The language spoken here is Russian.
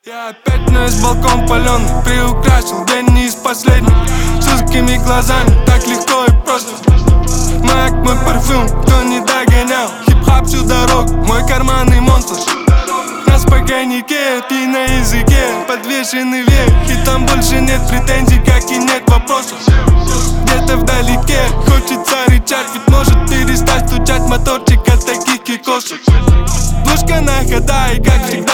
Я опять на весь балкон паленый, приукрасил день не из последних. С узкими глазами, так легко и просто. Маяк мой парфюм, кто не догонял. Хип-хап всю дорогу, мой карманный монстр. На спокойнике, ты на языке, подвешенный век. И там больше нет претензий, как и нет вопросов. Где-то вдалеке хочется рычать, ведь может перестать стучать моторчик от таких кикошек. Пушка на хода и как всегда